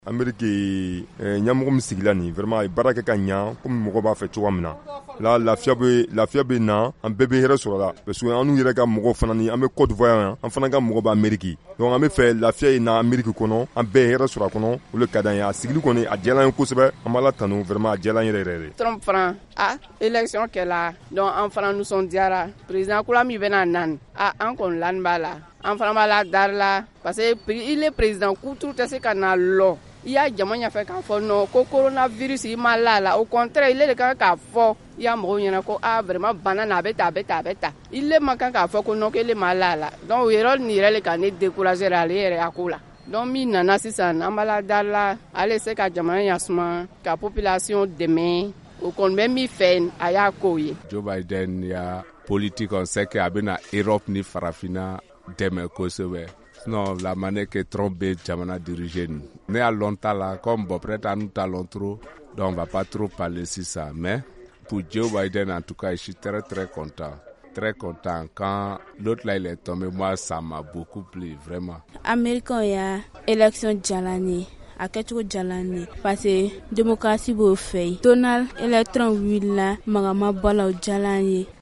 Amérique ɲamɔgɔ min sigila nin vraiment baara kɛ ka ɲa comme mɔgɔ b'a fɛ cogoya min na la lafiya bɛ na an bɛɛ bɛ hɛrɛ sɔrɔ la parce que an yɛrɛ ka mɔgɔ fana ni an bɛ Côte d'Ivoire an fana ka mɔgɔ bɛ Amérique donc an bɛ fɛ lafiya in na Amérique kɔnɔ an bɛɛ hɛrɛ sɔrɔ a kɔnɔ o le ka d'an ye a sigili kɔni a diyala an ye kosɛbɛ an b'a la tanu vraiment a diyala an yɛrɛ. Trump fana élection kɛla donc an fana nisɔndiyara président kura min bɛna nani an kɔni lani b'a la an fana b'a la dari la parce que il est président kuturu tɛ se ka na lɔ i y'a jama ɲɛfɛ k'a fɔ non ko coronavirus i ma la au contraire il le kan k'a fɔ i y'a mɔgɔw ɲɛna ko vraiment bana na a bɛ ta il le ma kan k'a fɔ ko non k'ele ma la donc o yɔrɔ nin yɛrɛ le ka ne décourager ale yɛrɛ a ko la donc min nana sisan an b'a la dari la ale se ka jamana ɲasuma ka population dɛmɛ o kɔni bɛ min fɛ a y'a ko ye. Joe Biden ya politique on sait que a bɛna Europe ni farafina dɛmɛ kosɛbɛ. Non, la manière que Trump est jamana dirigé. Mais à longtemps là, comme bon, peut-être nous talons trop, donc on va pas trop parler sur ça. Mais pour Joe Biden, en tout cas, je suis très très content. Très content. Quand l'autre là il est tombé, moi ça m'a beaucoup plu, vraiment. Américain y a élection jalani. A kɛcogo jalani parce que démocratie b'o fɛ Donald électron wulila magama bɔla o jalan ye